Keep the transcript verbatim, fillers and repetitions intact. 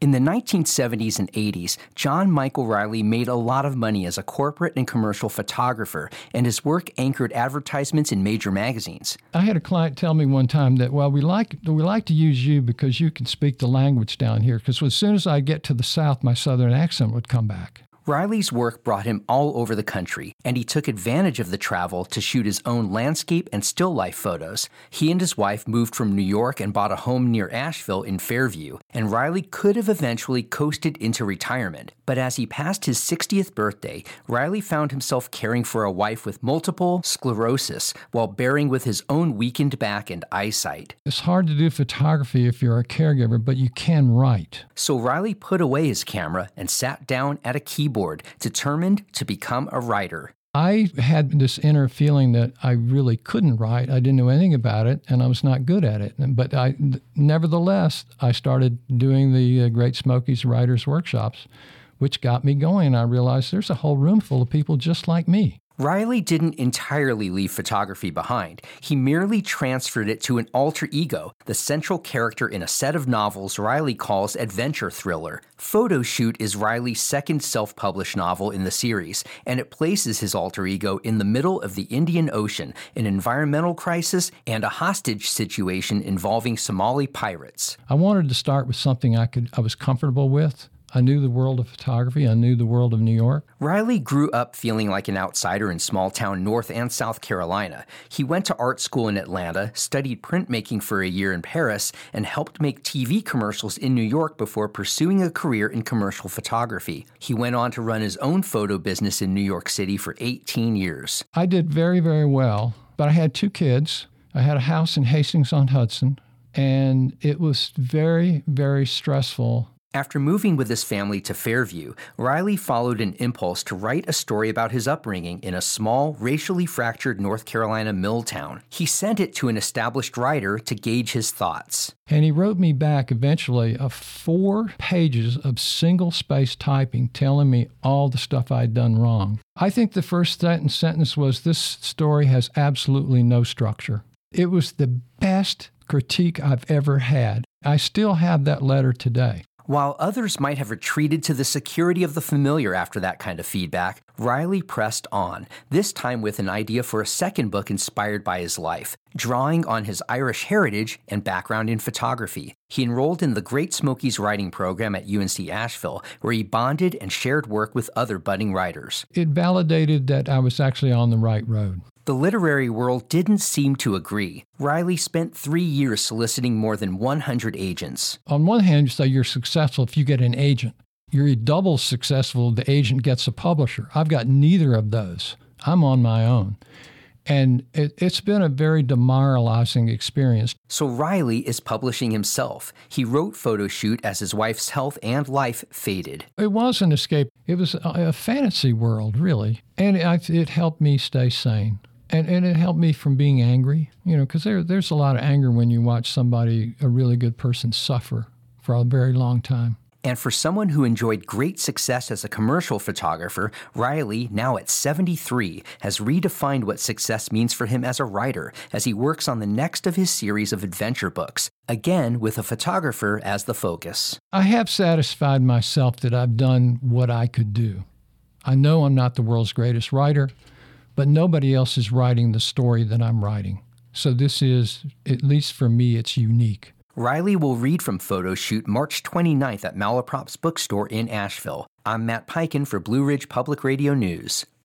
In the nineteen seventies and eighties, John Michael Riley made a lot of money as a corporate and commercial photographer, and his work anchored advertisements in major magazines. I had a client tell me one time that, well, we like we like to use you because you can speak the language down here, because as soon as I get to the South, my Southern accent would come back. Riley's work brought him all over the country, and he took advantage of the travel to shoot his own landscape and still life photos. He and his wife moved from New York and bought a home near Asheville in Fairview, and Riley could have eventually coasted into retirement. But as he passed his sixtieth birthday, Riley found himself caring for a wife with multiple sclerosis while bearing with his own weakened back and eyesight. It's hard to do photography if you're a caregiver, but you can write. So Riley put away his camera and sat down at a keyboard, determined to become a writer. I had this inner feeling that I really couldn't write. I didn't know anything about it, and I was not good at it. But I, nevertheless, I started doing the uh, Great Smokies Writers Workshops, which got me going. I realized there's a whole room full of people just like me. Riley didn't entirely leave photography behind. He merely transferred it to an alter ego, the central character in a set of novels Riley calls adventure thriller. Photoshoot is Riley's second self-published novel in the series, and it places his alter ego in the middle of the Indian Ocean, an environmental crisis, and a hostage situation involving Somali pirates. I wanted to start with something I could I was comfortable with. I knew the world of photography. I knew the world of New York. Riley grew up feeling like an outsider in small-town North and South Carolina. He went to art school in Atlanta, studied printmaking for a year in Paris, and helped make T V commercials in New York before pursuing a career in commercial photography. He went on to run his own photo business in New York City for eighteen years. I did very, very well, but I had two kids. I had a house in Hastings-on-Hudson, and it was very, very stressful. After moving with his family to Fairview, Riley followed an impulse to write a story about his upbringing in a small, racially fractured North Carolina mill town. He sent it to an established writer to gauge his thoughts. And he wrote me back eventually of four pages of single-space typing telling me all the stuff I'd done wrong. I think the first sentence, sentence was, "This story has absolutely no structure." It was the best critique I've ever had. I still have that letter today. While others might have retreated to the security of the familiar after that kind of feedback, Riley pressed on, this time with an idea for a second book inspired by his life, drawing on his Irish heritage and background in photography. He enrolled in the Great Smokies writing program at U N C Asheville, where he bonded and shared work with other budding writers. It validated that I was actually on the right road. The literary world didn't seem to agree. Riley spent three years soliciting more than one hundred agents. On one hand, you say you're successful if you get an agent. You're double successful if the agent gets a publisher. I've got neither of those. I'm on my own. And it, it's been a very demoralizing experience. So Riley is publishing himself. He wrote Photoshoot as his wife's health and life faded. It was an escape. It was a, a fantasy world, really. And it, it helped me stay sane. And, and it helped me from being angry, you know, because there, there's a lot of anger when you watch somebody, a really good person, suffer for a very long time. And for someone who enjoyed great success as a commercial photographer, Riley, now at seventy-three, has redefined what success means for him as a writer as he works on the next of his series of adventure books, again with a photographer as the focus. I have satisfied myself that I've done what I could do. I know I'm not the world's greatest writer, but nobody else is writing the story that I'm writing. So this is, at least for me, it's unique. Riley will read from Photoshoot March twenty-ninth at Malaprop's bookstore in Asheville. I'm Matt Peiken for Blue Ridge Public Radio News.